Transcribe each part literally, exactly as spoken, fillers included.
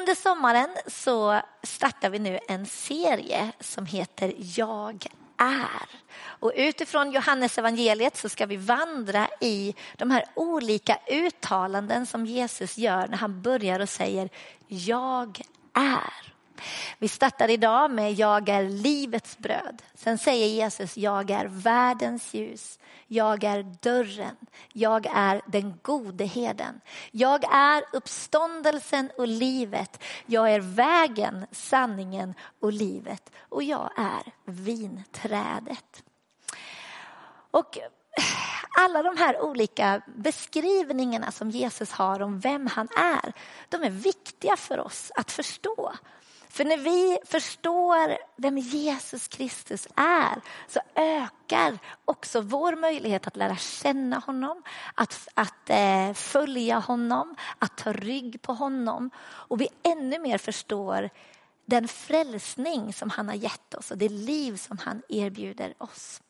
Under sommaren så startar vi nu en serie som heter Jag är. Och utifrån Johannes evangeliet så ska vi vandra i de här olika uttalanden som Jesus gör när han börjar och säger Jag är. Vi startar idag med Jag är livets bröd. Sen säger Jesus Jag är världens ljus. Jag är dörren. Jag är den gode herden. Jag är uppståndelsen och livet. Jag är vägen, sanningen och livet. Och jag är vinträdet. Och alla de här olika beskrivningarna som Jesus har om vem han är, de är viktiga för oss att förstå. För när vi förstår vem Jesus Kristus är så ökar också vår möjlighet att lära känna honom, att, att eh, följa honom, att ta rygg på honom. Och vi ännu mer förstår den frälsning som han har gett oss och det liv som han erbjuder oss.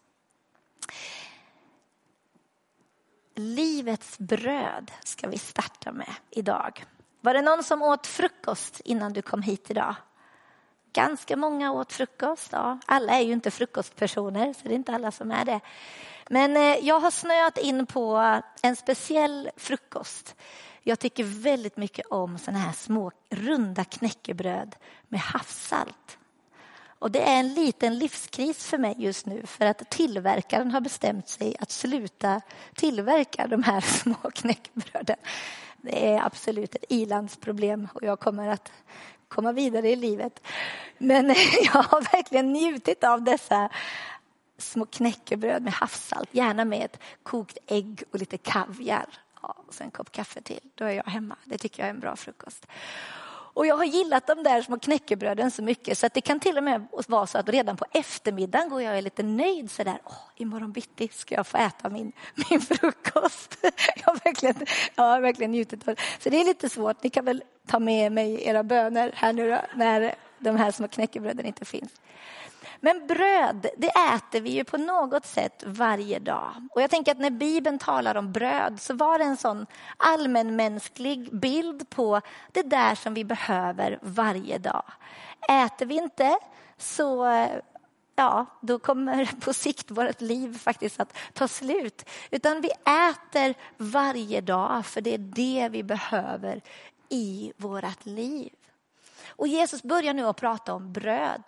Livets bröd ska vi starta med idag. Var det någon som åt frukost innan du kom hit idag? Ganska många åt frukost. Ja. Alla är ju inte frukostpersoner, så det är inte alla som är det. Men eh, jag har snöat in på en speciell frukost. Jag tycker väldigt mycket om såna här små runda knäckebröd med havssalt. Och det är en liten livskris för mig just nu för att tillverkaren har bestämt sig att sluta tillverka de här små knäckebröden. Det är absolut ett ilandsproblem och jag kommer att komma vidare i livet. Men jag har verkligen njutit av dessa små knäckebröd med havssalt. Gärna med ett kokt ägg och lite kaviar. Ja, och sen en kopp kaffe till. Då är jag hemma. Det tycker jag är en bra frukost. Och jag har gillat de där små knäckebröden så mycket så att det kan till och med vara så att redan på eftermiddagen går jag lite nöjd så där. Åh, imorgon bitti ska jag få äta min, min frukost. Jag har verkligen, jag har verkligen njutit av det. Så det är lite svårt. Ni kan väl ta med mig era böner här nu då, när de här små knäckebröden inte finns. Men bröd, det äter vi ju på något sätt varje dag. Och jag tänker att när Bibeln talar om bröd så var det en sån allmänmänsklig bild på det där som vi behöver varje dag. Äter vi inte så ja, då kommer på sikt vårt liv faktiskt att ta slut. Utan vi äter varje dag för det är det vi behöver i vårt liv. Och Jesus börjar nu att prata om bröd.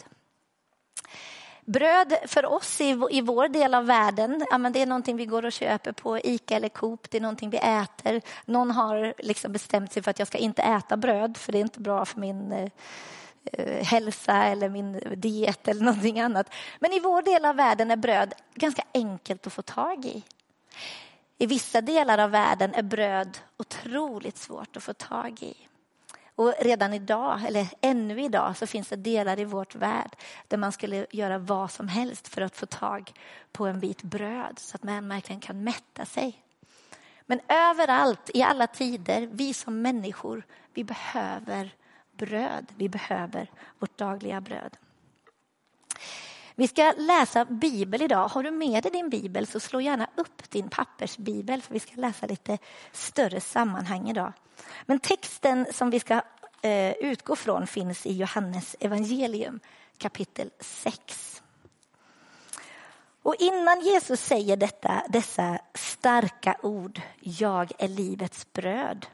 Bröd för oss i, i vår del av världen, ja, men det är någonting vi går och köper på Ica eller Coop. Det är någonting vi äter. Någon har liksom bestämt sig för att jag ska inte äta bröd för det är inte bra för min eh, hälsa eller min diet eller någonting annat. Men i vår del av världen är bröd ganska enkelt att få tag i. I vissa delar av världen är bröd otroligt svårt att få tag i. Och redan idag, eller ännu idag, så finns det delar i vårt värld där man skulle göra vad som helst för att få tag på en bit bröd så att man verkligen kan mätta sig. Men överallt, i alla tider, vi som människor, vi behöver bröd. Vi behöver vårt dagliga bröd. Vi ska läsa Bibel idag. Har du med dig din Bibel så slå gärna upp din pappersbibel för vi ska läsa lite större sammanhang idag. Men texten som vi ska eh, utgå från finns i Johannes evangelium kapitel sex. Och innan Jesus säger detta, dessa starka ord, jag är livets bröd,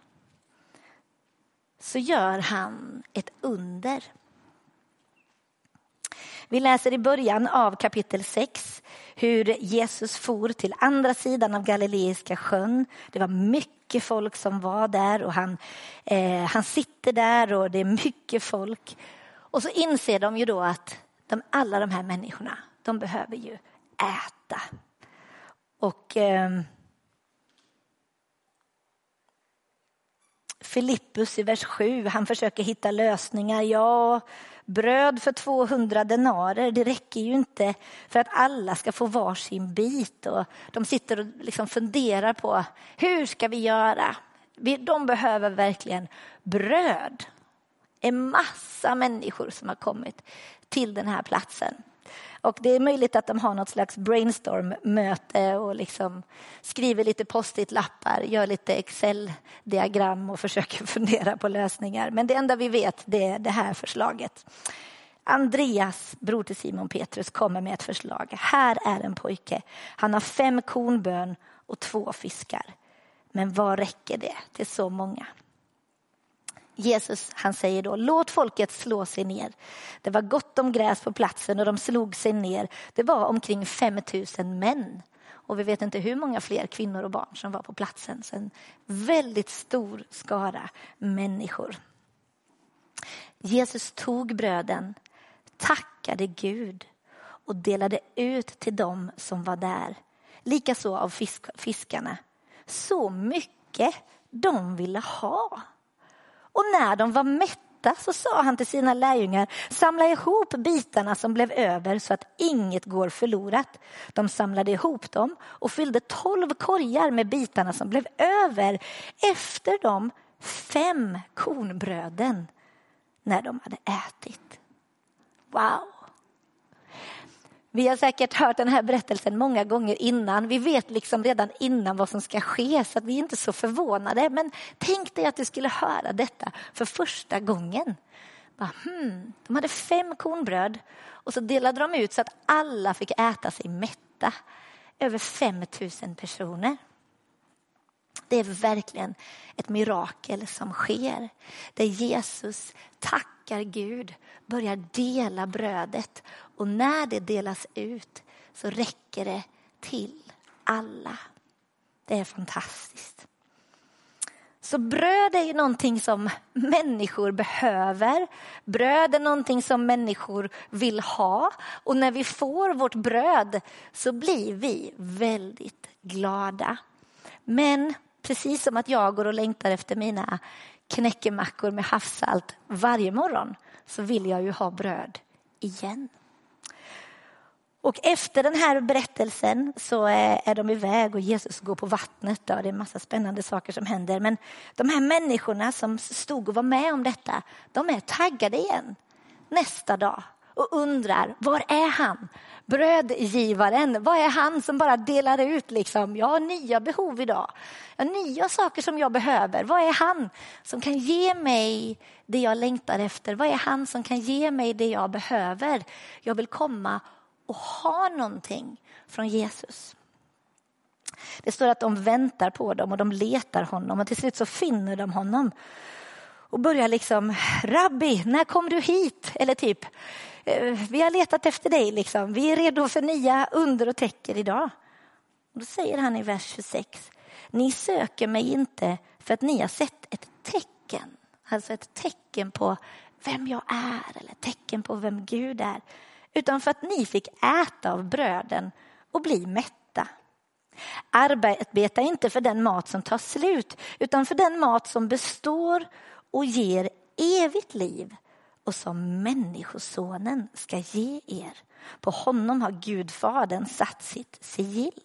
så gör han ett under. Vi läser i början av kapitel sex hur Jesus for till andra sidan av Galileiska sjön. Det var mycket folk som var där och han, eh, han sitter där och det är mycket folk. Och så inser de ju då att de, alla de här människorna, de behöver ju äta. Och eh, Filippus i vers sju, han försöker hitta lösningar. Ja, bröd för tvåhundra denarer, det räcker ju inte för att alla ska få varsin bit. Och de sitter och liksom funderar på hur ska vi göra? De behöver verkligen bröd. En massa människor som har kommit till den här platsen. Och det är möjligt att de har något slags brainstorm-möte och liksom skriver lite post-it-lappar, gör lite Excel-diagram och försöker fundera på lösningar. Men det enda vi vet, det är det här förslaget. Andreas, bror till Simon Petrus, kommer med ett förslag. Här är en pojke. Han har fem kornbön och två fiskar. Men vad räcker det till så många? Jesus, han säger då, låt folket slå sig ner. Det var gott om gräs på platsen och de slog sig ner. Det var omkring fem tusen män. Och vi vet inte hur många fler kvinnor och barn som var på platsen. Så en väldigt stor skara människor. Jesus tog bröden, tackade Gud och delade ut till dem som var där. Likaså av fisk, fiskarna. Så mycket de ville ha. Och när de var mätta så sa han till sina lärjungar, samla ihop bitarna som blev över så att inget går förlorat. De samlade ihop dem och fyllde tolv korgar med bitarna som blev över efter de fem kornbröden när de hade ätit. Wow! Vi har säkert hört den här berättelsen många gånger innan. Vi vet liksom redan innan vad som ska ske så att vi är inte så förvånade. Men tänk dig att du skulle höra detta för första gången. Bara, hmm, de hade fem kornbröd och så delade de ut så att alla fick äta sig mätta. Över fem tusen personer. Det är verkligen ett mirakel som sker. Där Jesus tackar Gud, börjar dela brödet. Och när det delas ut så räcker det till alla. Det är fantastiskt. Så bröd är ju någonting som människor behöver. Bröd är någonting som människor vill ha. Och när vi får vårt bröd så blir vi väldigt glada. Men precis som att jag går och längtar efter mina knäckemackor med havssalt varje morgon så vill jag ju ha bröd igen. Och efter den här berättelsen så är de iväg och Jesus går på vattnet. Det är en massa spännande saker som händer. Men de här människorna som stod och var med om detta, de är taggade igen nästa dag. Och undrar, var är han? Brödgivaren, vad är han som bara delar ut liksom? Jag har nya behov idag. Jag har nya saker som jag behöver. Vad är han som kan ge mig det jag längtar efter? Vad är han som kan ge mig det jag behöver? Jag vill komma och ha någonting från Jesus. Det står att de väntar på dem och de letar honom. Och till slut så finner de honom. Och börjar liksom, Rabbi, när kom du hit? Eller typ, vi har letat efter dig liksom. Vi är redo för nya under och tecken idag. Och då säger han i vers tjugosex. Ni söker mig inte för att ni har sett ett tecken. Alltså ett tecken på vem jag är. Eller tecken på vem Gud är. Utan för att ni fick äta av bröden och bli mätta. Arbeta inte för den mat som tar slut. Utan för den mat som består och ger evigt liv. Och som människosonen ska ge er. På honom har Gud fadern satt sitt sigill.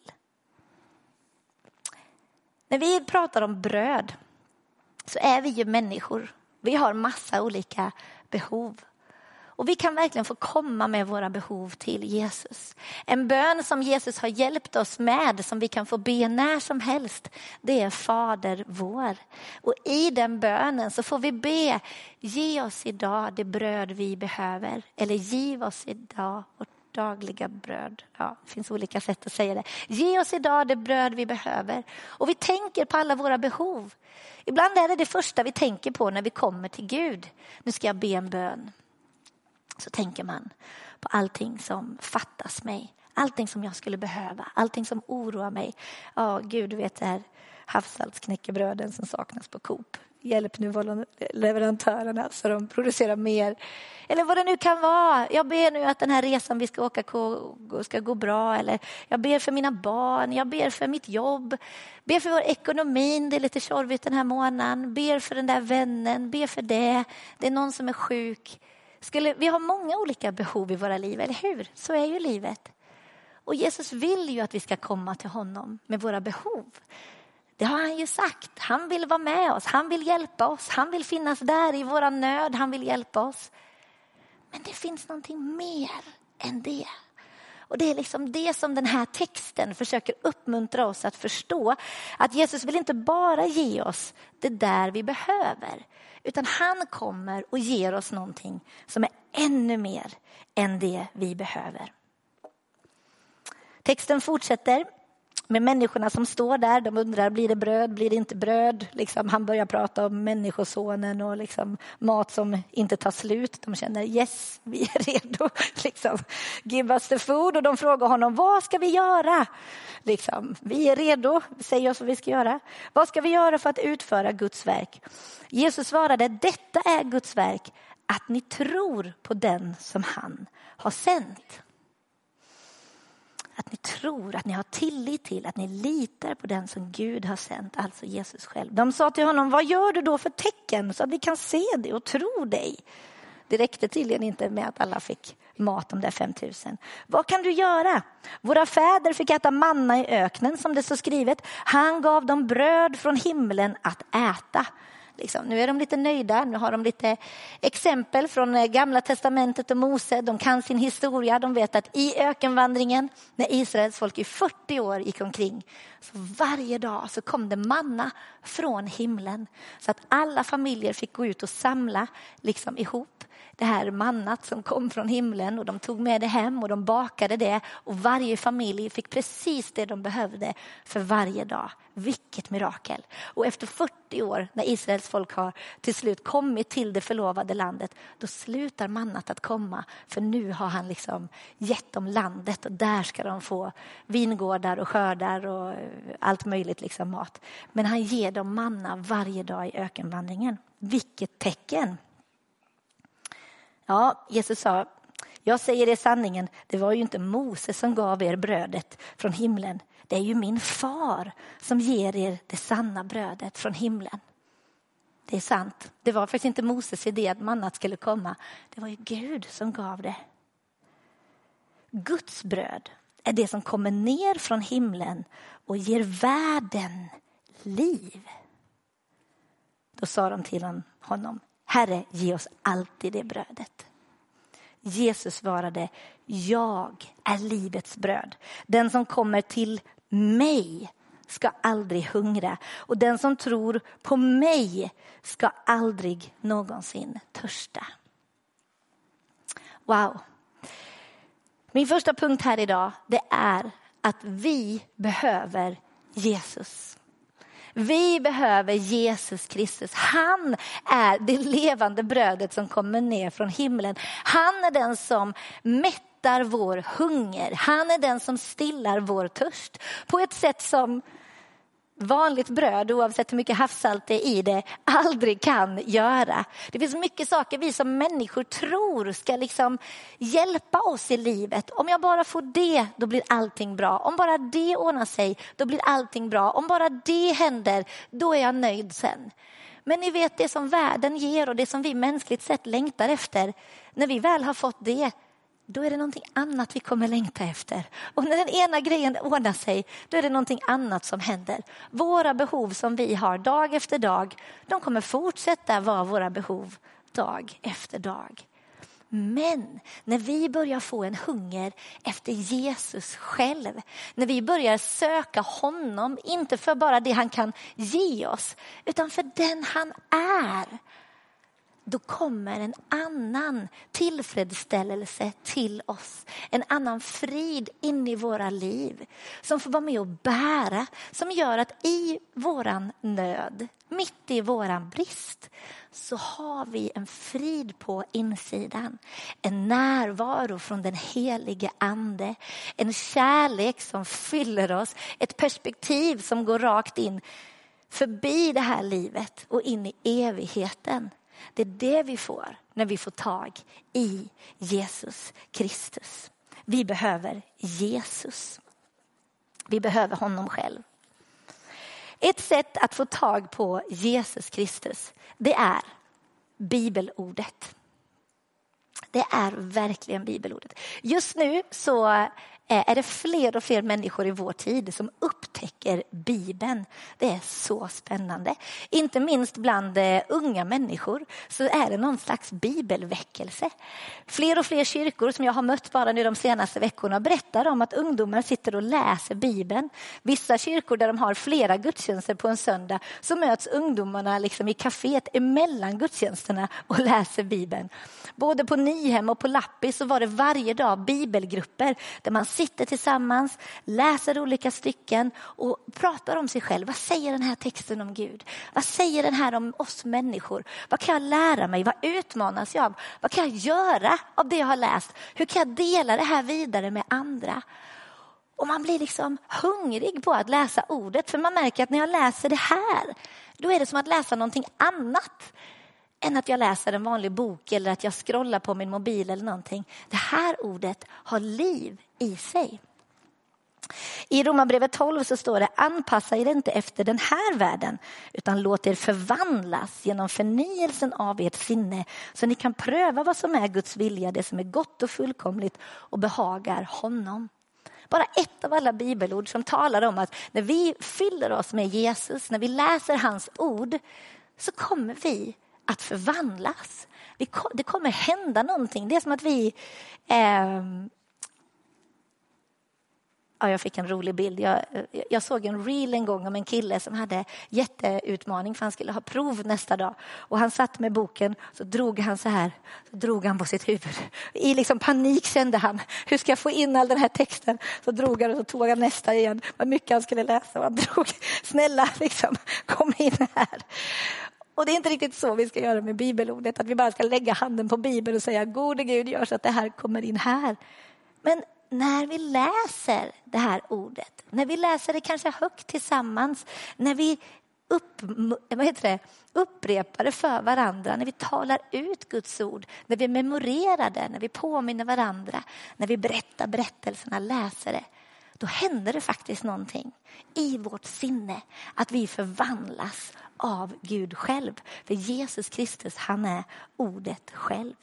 När vi pratar om bröd så är vi ju människor. Vi har massa olika behov. Och vi kan verkligen få komma med våra behov till Jesus. En bön som Jesus har hjälpt oss med, som vi kan få be när som helst, det är Fader vår. Och i den bönen så får vi be, ge oss idag det bröd vi behöver. Eller giv oss idag vårt dagliga bröd. Ja, det finns olika sätt att säga det. Ge oss idag det bröd vi behöver. Och vi tänker på alla våra behov. Ibland är det det första vi tänker på när vi kommer till Gud. Nu ska jag be en bön. Så tänker man på allting som fattas mig. Allting som jag skulle behöva. Allting som oroar mig. Ja, Gud, du vet det här havssaltsknäckebröden som saknas på Coop. Hjälp nu leverantörerna så de producerar mer. Eller vad det nu kan vara. Jag ber nu att den här resan vi ska åka ska gå bra. Eller jag ber för mina barn. Jag ber för mitt jobb. Ber för vår ekonomin. Det är lite tjorvigt den här månaden. Ber för den där vännen. Ber för det. Det är någon som är sjuk. Skulle, vi har många olika behov i våra liv, eller hur? Så är ju livet. Och Jesus vill ju att vi ska komma till honom med våra behov. Det har han ju sagt. Han vill vara med oss. Han vill hjälpa oss. Han vill finnas där i våra nöd. Han vill hjälpa oss. Men det finns någonting mer än det. Och det är liksom det som den här texten försöker uppmuntra oss att förstå. Att Jesus vill inte bara ge oss det där vi behöver. Utan han kommer och ger oss någonting som är ännu mer än det vi behöver. Texten fortsätter med människorna som står där. De undrar, blir det bröd, blir det inte bröd? Liksom, han börjar prata om människosonen och liksom, mat som inte tar slut. De känner, yes, vi är redo. Liksom, give us the food. Och de frågar honom, vad ska vi göra? Liksom, vi är redo, säg oss vad vi ska göra. Vad ska vi göra för att utföra Guds verk? Jesus svarade, detta är Guds verk, att ni tror på den som han har sänt. Att ni tror, att ni har tillit till, att ni litar på den som Gud har sänt, alltså Jesus själv. De sa till honom, vad gör du då för tecken så att vi kan se det och tro dig? Det räckte tydligen inte med att alla fick mat, de där femtusen. Vad kan du göra? Våra fäder fick äta manna i öknen, som det så skrivet. Han gav dem bröd från himlen att äta. Liksom, nu är de lite nöjda, nu har de lite exempel från gamla testamentet och Mose. De kan sin historia, de vet att i ökenvandringen när Israels folk i fyrtio år gick omkring, så varje dag så kom det manna från himlen. Så att alla familjer fick gå ut och samla liksom ihop det här mannat som kom från himlen, och de tog med det hem och de bakade det, och varje familj fick precis det de behövde för varje dag. Vilket mirakel! Och efter fyrtio år när Israels folk har till slut kommit till det förlovade landet, då slutar mannat att komma, för nu har han liksom gett dem landet och där ska de få vingårdar och skördar och allt möjligt liksom mat. Men han ger dem manna varje dag i ökenvandringen. Vilket tecken! Ja, Jesus sa, jag säger er sanningen, det var ju inte Moses som gav er brödet från himlen. Det är ju min far som ger er det sanna brödet från himlen. Det är sant. Det var faktiskt inte Moses idé att mannat skulle komma. Det var ju Gud som gav det. Guds bröd är det som kommer ner från himlen och ger världen liv. Då sa de till honom, Herre, ge oss alltid det brödet. Jesus svarade, jag är livets bröd. Den som kommer till mig ska aldrig hungra. Och den som tror på mig ska aldrig någonsin törsta. Wow. Min första punkt här idag, det är att vi behöver Jesus. Vi behöver Jesus Kristus. Han är det levande brödet som kommer ner från himlen. Han är den som mättar vår hunger. Han är den som stillar vår törst. På ett sätt som vanligt bröd, oavsett hur mycket havssalt det är i det, aldrig kan göra. Det finns mycket saker vi som människor tror ska liksom hjälpa oss i livet. Om jag bara får det, då blir allting bra. Om bara det ordnar sig, då blir allting bra. Om bara det händer, då är jag nöjd sen. Men ni vet, det som världen ger och det som vi mänskligt sett längtar efter, när vi väl har fått det, då är det någonting annat vi kommer längta efter. Och när den ena grejen ordnar sig, då är det någonting annat som händer. Våra behov som vi har dag efter dag, de kommer fortsätta vara våra behov dag efter dag. Men när vi börjar få en hunger efter Jesus själv, när vi börjar söka honom, inte för bara det han kan ge oss, utan för den han är, då kommer en annan tillfredsställelse till oss. En annan frid in i våra liv. Som får vara med och bära. Som gör att i våran nöd, mitt i våran brist, så har vi en frid på insidan. En närvaro från den helige ande. En kärlek som fyller oss. Ett perspektiv som går rakt in förbi det här livet och in i evigheten. Det är det vi får när vi får tag i Jesus Kristus. Vi behöver Jesus. Vi behöver honom själv. Ett sätt att få tag på Jesus Kristus, det är bibelordet. Det är verkligen bibelordet. Just nu så är det fler och fler människor i vår tid som upptäcker Bibeln. Det är så spännande. Inte minst bland unga människor så är det någon slags bibelväckelse. Fler och fler kyrkor som jag har mött bara nu de senaste veckorna berättar om att ungdomar sitter och läser Bibeln. Vissa kyrkor där de har flera gudstjänster på en söndag så möts ungdomarna liksom i kaféet emellan gudstjänsterna och läser Bibeln. Både på Nyhem och på Lappis så var det varje dag bibelgrupper där man sitter tillsammans, läser olika stycken och pratar om sig själv. Vad säger den här texten om Gud? Vad säger den här om oss människor? Vad kan jag lära mig? Vad utmanas jag av? Vad kan jag göra av det jag har läst? Hur kan jag dela det här vidare med andra? Och man blir liksom hungrig på att läsa ordet. För man märker att när jag läser det här, då är det som att läsa någonting annat än att jag läser en vanlig bok eller att jag scrollar på min mobil eller någonting. Det här ordet har liv i sig. I Romarbrevet tolv så står det: anpassa er inte efter den här världen utan låt er förvandlas genom förnyelsen av ert sinne så ni kan pröva vad som är Guds vilja, det som är gott och fullkomligt och behagar honom. Bara ett av alla bibelord som talar om att när vi fyller oss med Jesus, när vi läser hans ord, så kommer vi att förvandlas. Vi, det kommer hända någonting. Det är som att vi... Eh, ja, jag fick en rolig bild. Jag, jag såg en reel en gång om en kille som hade jätteutmaning för han skulle ha prov nästa dag. Och han satt med boken, så drog han så här. Så drog han på sitt huvud. I liksom panik kände han, hur ska jag få in all den här texten? Så drog han och så tog han nästa igen. Vad mycket han skulle läsa. Och han drog, snälla liksom, kom in här. Och det är inte riktigt så vi ska göra med bibelordet. Att vi bara ska lägga handen på Bibeln och säga, gode Gud, gör så att det här kommer in här. Men när vi läser det här ordet, när vi läser det kanske högt tillsammans, när vi upp, vad heter det, upprepar det för varandra, när vi talar ut Guds ord, när vi memorerar det, när vi påminner varandra, när vi berättar berättelserna, läser det, då händer det faktiskt någonting i vårt sinne, att vi förvandlas av Gud själv. För Jesus Kristus, han är ordet själv.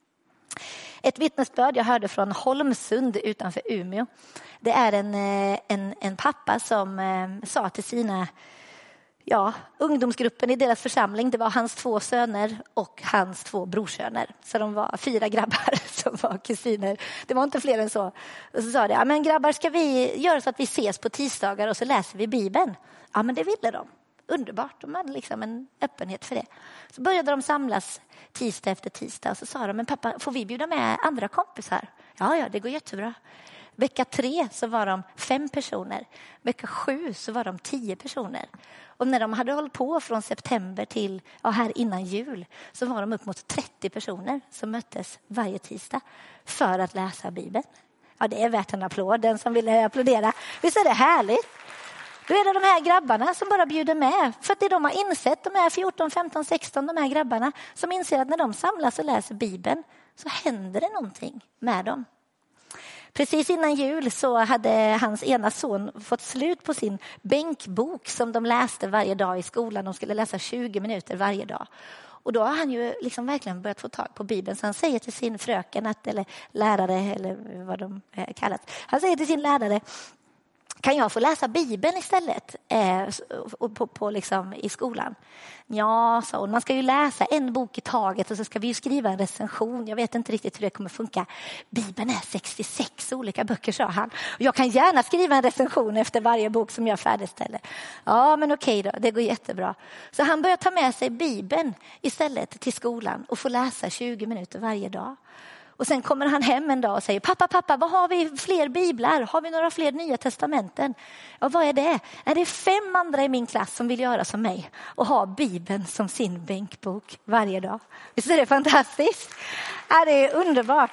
Ett vittnesbörd jag hörde från Holmsund utanför Umeå. Det är en, en, en pappa som eh, sa till sina ja, ungdomsgruppen i deras församling. Det var hans två söner och hans två brorsöner. Så de var fyra grabbar som var kusiner. Det var inte fler än så. Och så sa det, ja men grabbar, ska vi göra så att vi ses på tisdagar och så läser vi Bibeln? Ja, men det ville de. Underbart, de hade liksom en öppenhet för det. Så började de samlas tisdag efter tisdag och så sa de, men pappa, får vi bjuda med andra kompisar? Ja, ja, det går jättebra. Vecka tre så var de fem personer. Vecka sju så var de tio personer. Och när de hade hållit på från september till ja, här innan jul så var de upp mot trettio personer som möttes varje tisdag för att läsa Bibeln. Ja, det är värt en applåd, den som ville applådera. Visst är det härligt? Då är det de här grabbarna som bara bjuder med. För att det de har insett, de här fjorton, femton, sexton, de här grabbarna som inser att när de samlas och läser Bibeln så händer det någonting med dem. Precis innan jul så hade hans ena son fått slut på sin bänkbok som de läste varje dag i skolan. De skulle läsa tjugo minuter varje dag. Och då har han ju liksom verkligen börjat få tag på Bibeln. Så han säger till sin fröken, att, eller lärare, eller vad de kallas. Han säger till sin lärare, kan jag få läsa Bibeln istället eh, på, på, liksom, i skolan? Ja, så man ska ju läsa en bok i taget och så ska vi ju skriva en recension. Jag vet inte riktigt hur det kommer funka. Bibeln är sextiosex olika böcker, sa han. Och jag kan gärna skriva en recension efter varje bok som jag färdigställer. Ja, men okej då, det går jättebra. Så han börjar ta med sig Bibeln istället till skolan och få läsa tjugo minuter varje dag. Och sen kommer han hem en dag och säger, pappa, pappa, vad har vi fler biblar? Har vi några fler nya testamenten? Ja, vad är det? Är det fem andra i min klass som vill göra som mig och ha Bibeln som sin bänkbok varje dag? Visst är det fantastiskt? Ja, det är underbart.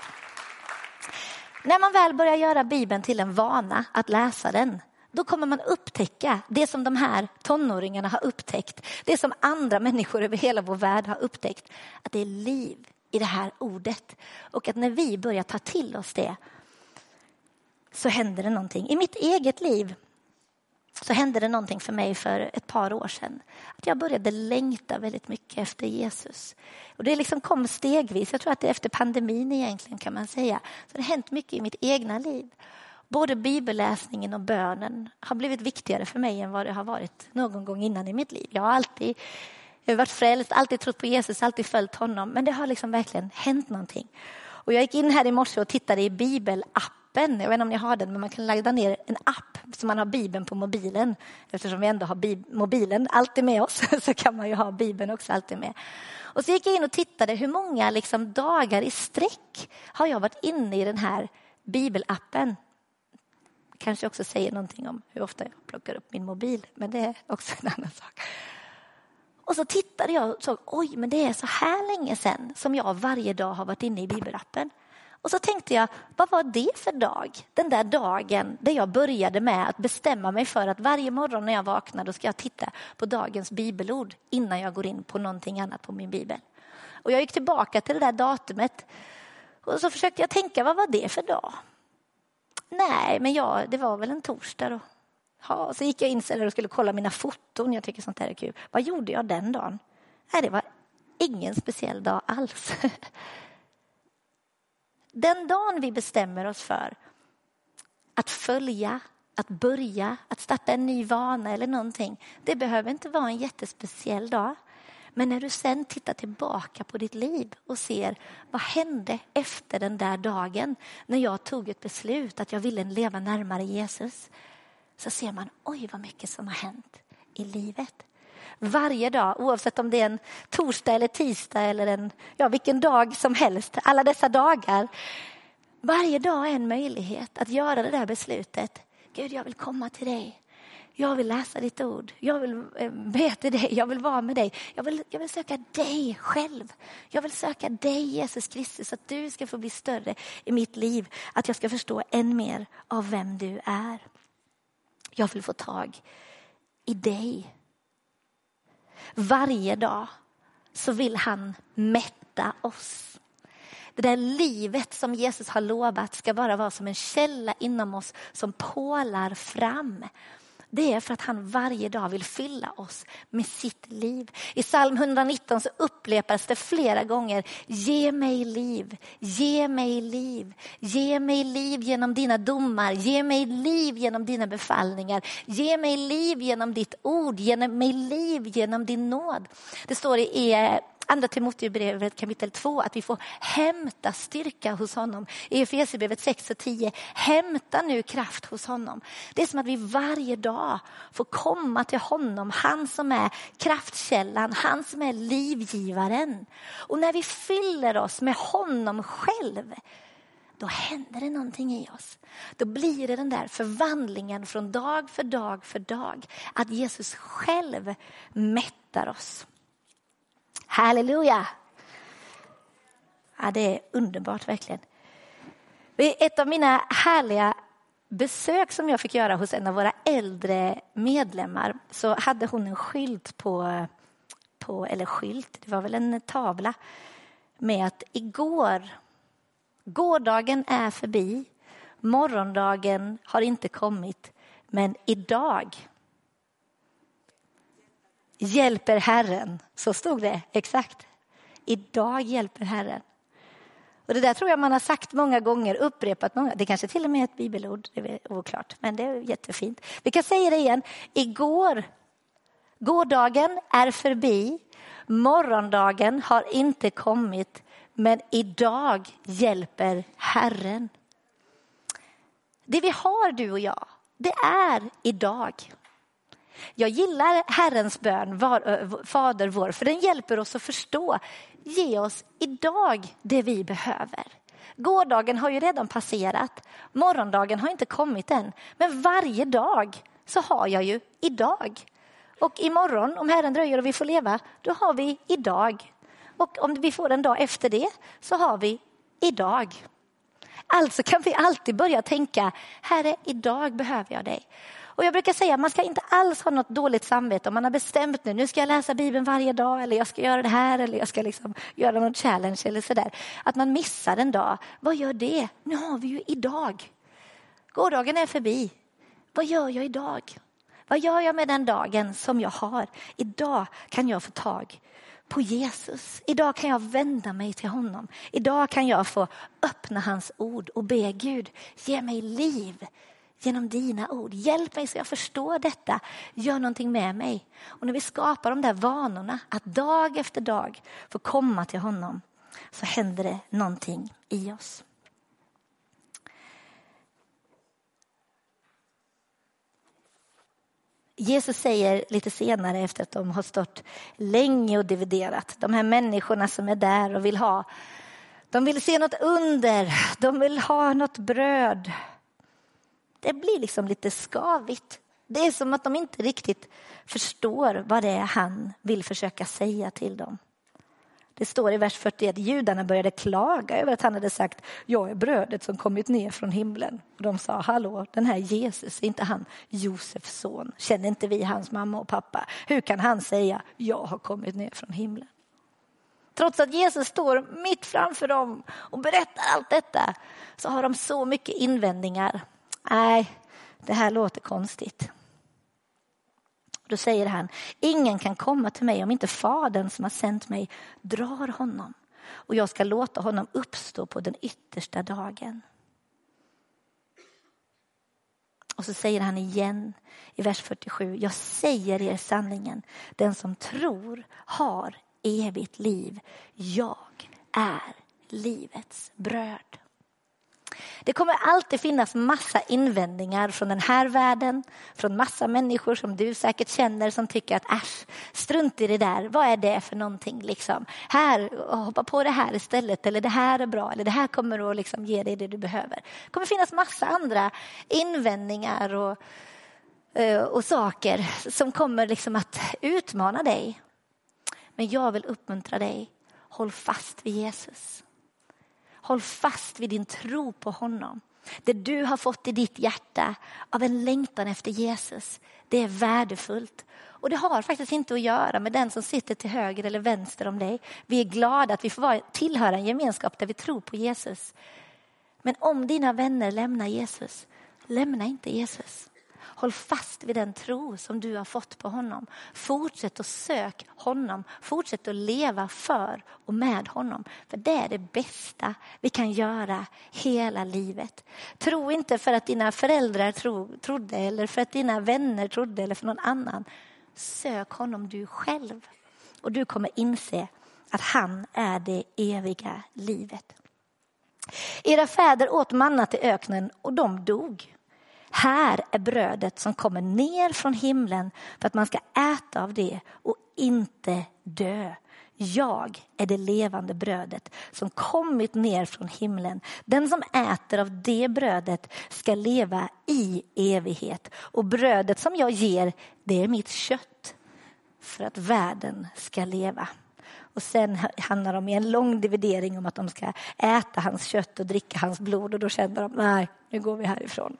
När man väl börjar göra Bibeln till en vana att läsa den, då kommer man upptäcka det som de här tonåringarna har upptäckt. Det som andra människor över hela vår värld har upptäckt. Att det är liv i det här ordet. Och att när vi börjar ta till oss det så händer det någonting. I mitt eget liv så hände det någonting för mig för ett par år sedan. Att jag började längta väldigt mycket efter Jesus. Och det liksom kom stegvis. Jag tror att det är efter pandemin egentligen, kan man säga. Så det har hänt mycket i mitt egna liv. både bibelläsningen och bönen har blivit viktigare för mig än vad det har varit någon gång innan i mitt liv. Jag har alltid jag har varit frälst, alltid trott på Jesus, alltid följt honom. Men det har liksom verkligen hänt någonting. Och jag gick in här i morse och tittade i bibelappen. Jag vet inte om ni har den, men man kan ladda ner en app så man har Bibeln på mobilen. Eftersom vi ändå har bib- mobilen alltid med oss så kan man ju ha Bibeln också alltid med. Och så gick jag in och tittade hur många liksom dagar i sträck har jag varit inne i den här bibelappen. Kanske också säger någonting om hur ofta jag plockar upp min mobil. Men det är också en annan sak. Och så tittade jag och såg, oj, men det är så här länge sedan som jag varje dag har varit inne i bibelappen. Och så tänkte jag, vad var det för dag? Den där dagen där jag började med att bestämma mig för att varje morgon när jag vaknar då ska jag titta på dagens bibelord innan jag går in på någonting annat på min bibel. Och jag gick tillbaka till det där datumet och så försökte jag tänka, vad var det för dag? Nej, men jag, det var väl en torsdag då. Ja, så gick jag in och skulle kolla mina foton. Jag tycker sånt här är kul. Vad gjorde jag den dagen? Nej, det var ingen speciell dag alls. Den dagen vi bestämmer oss för att följa, att börja, att starta en ny vana eller någonting. Det behöver inte vara en jättespeciell dag. Men när du sen tittar tillbaka på ditt liv och ser vad hände efter den där dagen när jag tog ett beslut att jag ville leva närmare Jesus. Så ser man, oj vad mycket som har hänt i livet. Varje dag, oavsett om det är en torsdag eller tisdag eller en, ja, vilken dag som helst. Alla dessa dagar. Varje dag är en möjlighet att göra det där beslutet. Gud, jag vill komma till dig. Jag vill läsa ditt ord. Jag vill be till dig. Jag vill vara med dig. Jag vill, jag vill söka dig själv. Jag vill söka dig, Jesus Kristus. Så att du ska få bli större i mitt liv. Att jag ska förstå än mer av vem du är. Jag vill få tag i dig. Varje dag så vill han mätta oss. Det där livet som Jesus har lovat ska bara vara som en källa inom oss som pålar fram. Det är för att han varje dag vill fylla oss med sitt liv. I psalm etthundranitton så upprepas det flera gånger. Ge mig liv, ge mig liv, ge mig liv genom dina domar. Ge mig liv genom dina befallningar. Ge mig liv genom ditt ord, ge mig liv genom din nåd. Det står i Andra Timoteusbrevet kapitel två att vi får hämta styrka hos honom. I Efesierbrevet sex och tio, hämta nu kraft hos honom. Det är som att vi varje dag får komma till honom. Han som är kraftkällan, han som är livgivaren. Och när vi fyller oss med honom själv, då händer det någonting i oss. Då blir det den där förvandlingen från dag för dag för dag. Att Jesus själv mättar oss. Halleluja! Ja, det är underbart verkligen. Ett av mina härliga besök som jag fick göra hos en av våra äldre medlemmar, så hade hon en skylt på, på eller skylt, det var väl en tavla med att igår, gårdagen är förbi, morgondagen har inte kommit, men idag hjälper Herren. Så stod det exakt. Idag hjälper Herren. Och det där tror jag man har sagt många gånger, upprepat många. Det kanske till och med är ett bibelord, det är oklart. Men det är jättefint. Vi kan säga det igen. Igår, gårdagen är förbi. Morgondagen har inte kommit. Men idag hjälper Herren. Det vi har, du och jag, det är idag. Jag gillar Herrens bön, var, Fader vår, för den hjälper oss att förstå. Ge oss idag det vi behöver. Gårdagen har ju redan passerat. Morgondagen har inte kommit än. Men varje dag så har jag ju idag. Och imorgon, om Herren dröjer och vi får leva, då har vi idag. Och om vi får en dag efter det så har vi idag. Alltså kan vi alltid börja tänka, Herre, idag behöver jag dig. Och jag brukar säga att man ska inte alls ha något dåligt samvete om man har bestämt nu. Nu ska jag läsa Bibeln varje dag, eller jag ska göra det här, eller jag ska liksom göra någon challenge eller sådär. Att man missar en dag. Vad gör det? Nu har vi ju idag. Gårdagen är förbi. Vad gör jag idag? Vad gör jag med den dagen som jag har? Idag kan jag få tag på Jesus. Idag kan jag vända mig till honom. Idag kan jag få öppna hans ord och be Gud, ge mig liv genom dina ord. Hjälp mig så jag förstår detta. Gör någonting med mig. Och när vi skapar de där vanorna att dag efter dag få komma till honom, så händer det någonting i oss. Jesus säger lite senare, efter att de har stått länge och dividerat, de här människorna som är där och vill ha, de vill se något under, de vill ha något bröd. Det blir liksom lite skavigt. Det är som att de inte riktigt förstår vad det är han vill försöka säga till dem. Det står i vers fyrtioett, judarna började klaga över att han hade sagt, jag är brödet som kommit ner från himlen. Och de sa, hallå, den här Jesus, är inte han Josefs son? Känner inte vi hans mamma och pappa? Hur kan han säga, jag har kommit ner från himlen? Trots att Jesus står mitt framför dem och berättar allt detta, så har de så mycket invändningar. Nej, det här låter konstigt. Då säger han, ingen kan komma till mig om inte fadern som har sänt mig drar honom. Och jag ska låta honom uppstå på den yttersta dagen. Och så säger han igen i vers fyrtiosju, jag säger er sanningen, den som tror har evigt liv. Jag är livets bröd. Det kommer alltid finnas massa invändningar från den här världen, från massa människor som du säkert känner som tycker att äsch, strunt i det där, vad är det för någonting liksom? Här, hoppa på det här istället, eller det här är bra, eller det här kommer att liksom ge dig det du behöver. Det kommer finnas massa andra invändningar och, och saker som kommer liksom att utmana dig. Men jag vill uppmuntra dig, håll fast vid Jesus. Håll fast vid din tro på honom. Det du har fått i ditt hjärta av en längtan efter Jesus, det är värdefullt. Och det har faktiskt inte att göra med den som sitter till höger eller vänster om dig. Vi är glada att vi får tillhöra en gemenskap där vi tror på Jesus. Men om dina vänner lämnar Jesus, lämna inte Jesus. Håll fast vid den tro som du har fått på honom. Fortsätt att söka honom. Fortsätt att leva för och med honom. För det är det bästa vi kan göra hela livet. Tro inte för att dina föräldrar tro, trodde eller för att dina vänner trodde eller för någon annan. Sök honom du själv. Och du kommer inse att han är det eviga livet. Era fäder åt manna till öknen och de dog. Här är brödet som kommer ner från himlen för att man ska äta av det och inte dö. Jag är det levande brödet som kommit ner från himlen. Den som äter av det brödet ska leva i evighet. Och brödet som jag ger, det är mitt kött för att världen ska leva. Och sen handlar de i en lång dividering om att de ska äta hans kött och dricka hans blod. Och då känner de, nej, nu går vi härifrån.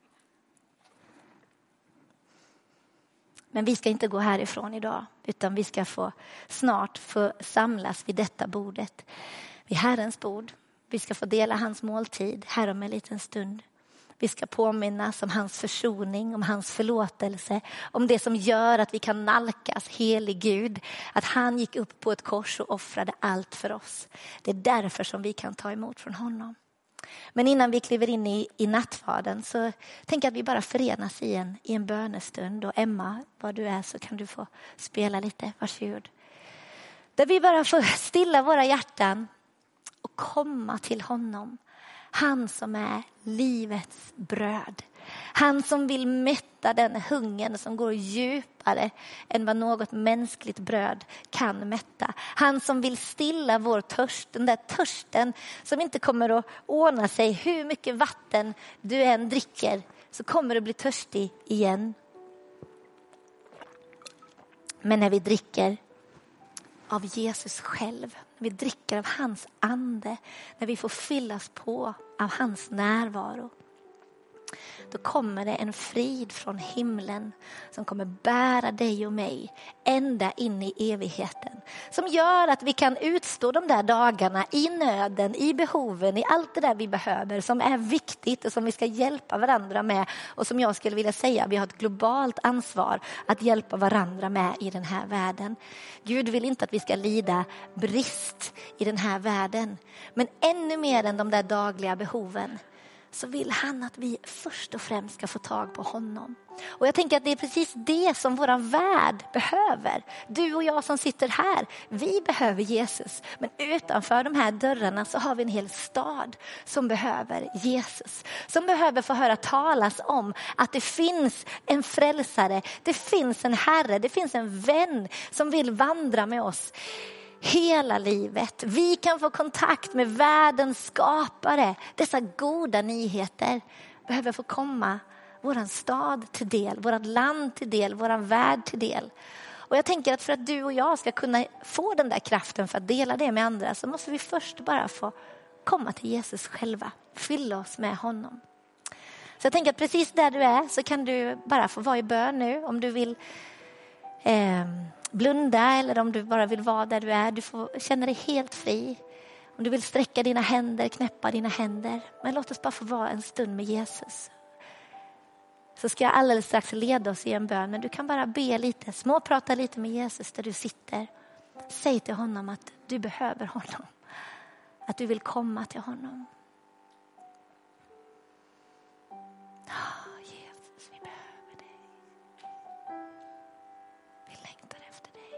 Men vi ska inte gå härifrån idag, utan vi ska få snart få samlas vid detta bordet. Vid Herrens bord. Vi ska få dela hans måltid här om en liten stund. Vi ska påminnas om hans försoning, om hans förlåtelse. Om det som gör att vi kan nalkas helig Gud. Att han gick upp på ett kors och offrade allt för oss. Det är därför som vi kan ta emot från honom. Men innan vi kliver in i, i nattvarden så tänker jag att vi bara förenas i en, i en bönestund. Och Emma, var du är så kan du få spela lite, varsågod. Där vi bara får stilla våra hjärtan och komma till honom. Han som är livets bröd. Han som vill mätta den hungern som går djupare än vad något mänskligt bröd kan mätta. Han som vill stilla vår törst, den där törsten som inte kommer att ordna sig. Hur mycket vatten du än dricker så kommer du bli törstig igen. Men när vi dricker av Jesus själv, när vi dricker av hans ande, när vi får fyllas på av hans närvaro, då kommer det en frid från himlen som kommer bära dig och mig ända in i evigheten. Som gör att vi kan utstå de där dagarna i nöden, i behoven, i allt det där vi behöver som är viktigt och som vi ska hjälpa varandra med. Och som jag skulle vilja säga, vi har ett globalt ansvar att hjälpa varandra med i den här världen. Gud vill inte att vi ska lida brist i den här världen. Men ännu mer än de där dagliga behoven så vill han att vi först och främst ska få tag på honom. Och jag tänker att det är precis det som våran värld behöver. Du och jag som sitter här, vi behöver Jesus. Men utanför de här dörrarna så har vi en hel stad som behöver Jesus. Som behöver få höra talas om att det finns en frälsare. Det finns en herre, det finns en vän som vill vandra med oss hela livet. Vi kan få kontakt med världens skapare. Dessa goda nyheter behöver få komma våran stad till del, vårat land till del, våran värld till del. Och jag tänker att för att du och jag ska kunna få den där kraften för att dela det med andra så måste vi först bara få komma till Jesus själva. Fylla oss med honom. Så jag tänker att precis där du är så kan du bara få vara i bön nu om du vill eh, blunda eller om du bara vill vara där du är. Du får känna dig helt fri. Om du vill sträcka dina händer, knäppa dina händer. Men låt oss bara få vara en stund med Jesus. Så ska jag alldeles strax leda oss i en bön. Men du kan bara be lite, småprata lite med Jesus där du sitter. Säg till honom att du behöver honom. Att du vill komma till honom. Oh, Jesus, vi behöver dig. Vi längtar efter dig.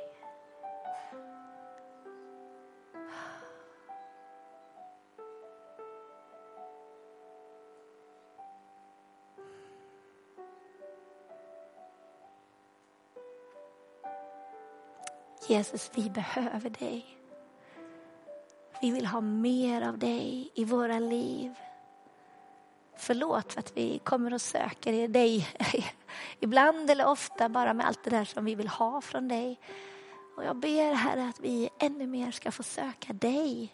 Jesus, vi behöver dig. Vi vill ha mer av dig i våra liv. Förlåt för att vi kommer och söker dig ibland eller ofta bara med allt det där som vi vill ha från dig. Och jag ber, Herre, att vi ännu mer ska få söka dig.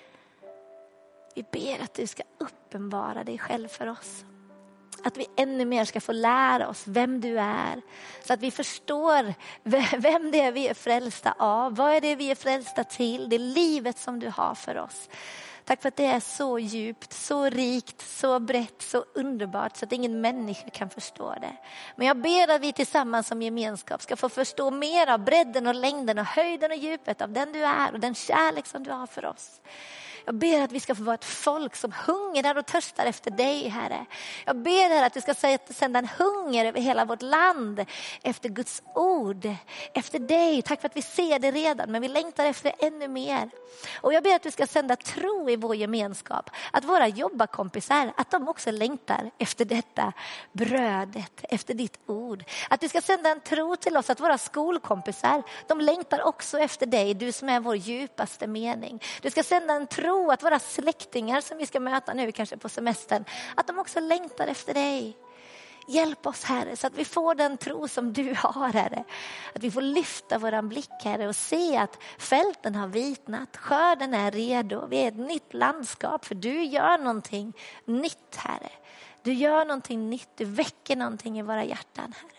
Vi ber att du ska uppenbara dig själv för oss. Att vi ännu mer ska få lära oss vem du är. Så att vi förstår vem det är vi är frälsta av. Vad är det vi är frälsta till? Det är livet som du har för oss. Tack för att det är så djupt, så rikt, så brett, så underbart. Så att ingen människa kan förstå det. Men jag ber att vi tillsammans som gemenskap ska få förstå mer av bredden och längden och höjden och djupet av den du är. Och den kärlek som du har för oss. Jag ber att vi ska få vara ett folk som hungrar och törstar efter dig, Herre. Jag ber, Herre, att du ska sända en hunger över hela vårt land efter Guds ord, efter dig. Tack för att vi ser det redan, men vi längtar efter det ännu mer. Och jag ber att du ska sända tro i vår gemenskap. Att våra jobbarkompisar, att de också längtar efter detta brödet, efter ditt ord. Att du ska sända en tro till oss att våra skolkompisar, de längtar också efter dig, du som är vår djupaste mening. Du ska sända en tro att våra släktingar som vi ska möta nu kanske på semestern, att de också längtar efter dig. Hjälp oss, Herre, så att vi får den tro som du har, Herre. Att vi får lyfta våran blick, Herre, och se att fälten har vitnat, skörden är redo. Vi är ett nytt landskap, för du gör någonting nytt, Herre. Du gör någonting nytt, du väcker någonting i våra hjärtan, Herre.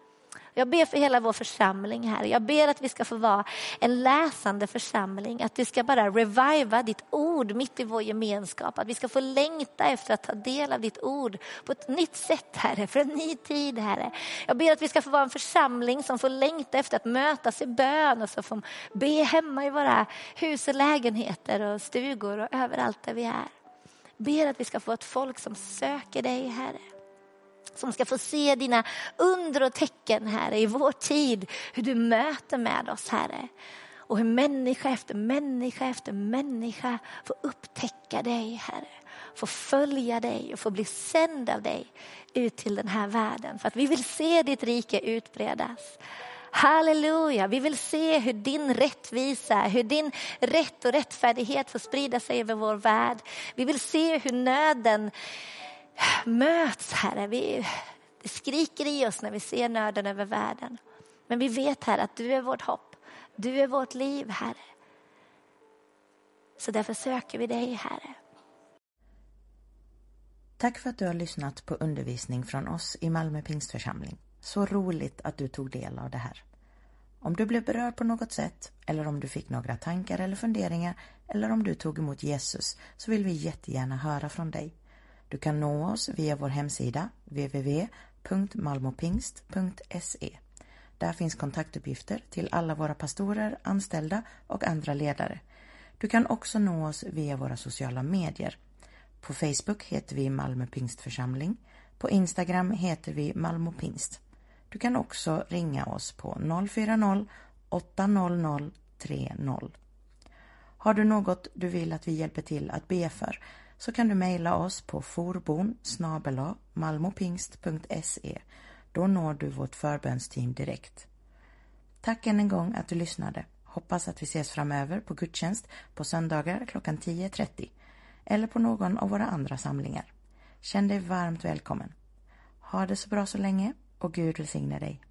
Jag ber för hela vår församling här. Jag ber att vi ska få vara en läsande församling. Att vi ska bara reviva ditt ord mitt i vår gemenskap. Att vi ska få längta efter att ta del av ditt ord på ett nytt sätt, Herre. För en ny tid, Herre. Jag ber att vi ska få vara en församling som får längta efter att mötas i bön. Och så får be hemma i våra hus och lägenheter och stugor och överallt där vi är. Jag ber att vi ska få ett folk som söker dig, Herre. Som ska få se dina under och tecken, Herre, i vår tid. Hur du möter med oss, Herre. Och hur människa efter människa efter människa får upptäcka dig, Herre. Får följa dig och får bli sänd av dig ut till den här världen. För att vi vill se ditt rike utbredas. Halleluja, vi vill se hur din rättvisa, hur din rätt och rättfärdighet får sprida sig över vår värld. Vi vill se hur nöden möts, Herre. Vi, det skriker i oss när vi ser nöden över världen. Men vi vet, Herre, att du är vårt hopp. Du är vårt liv, Herre. Så därför söker vi dig, Herre. Tack för att du har lyssnat på undervisning från oss i Malmö Pingstförsamling. Så roligt att du tog del av det här. Om du blev berörd på något sätt, eller om du fick några tankar eller funderingar, eller om du tog emot Jesus, så vill vi jättegärna höra från dig. Du kan nå oss via vår hemsida w w w punkt malmopingst punkt se. Där finns kontaktuppgifter till alla våra pastorer, anställda och andra ledare. Du kan också nå oss via våra sociala medier. På Facebook heter vi Malmö Pingstförsamling. På Instagram heter vi Malmö Pingst. Du kan också ringa oss på noll fyra noll åtta noll noll tre noll. Har du något du vill att vi hjälper till att be för, så kan du mejla oss på forbon snabel-a malmopingst punkt se. Då når du vårt förbönsteam direkt. Tack än en gång att du lyssnade. Hoppas att vi ses framöver på gudstjänst på söndagar klockan tio trettio eller på någon av våra andra samlingar. Känn dig varmt välkommen. Ha det så bra så länge och Gud välsigne dig.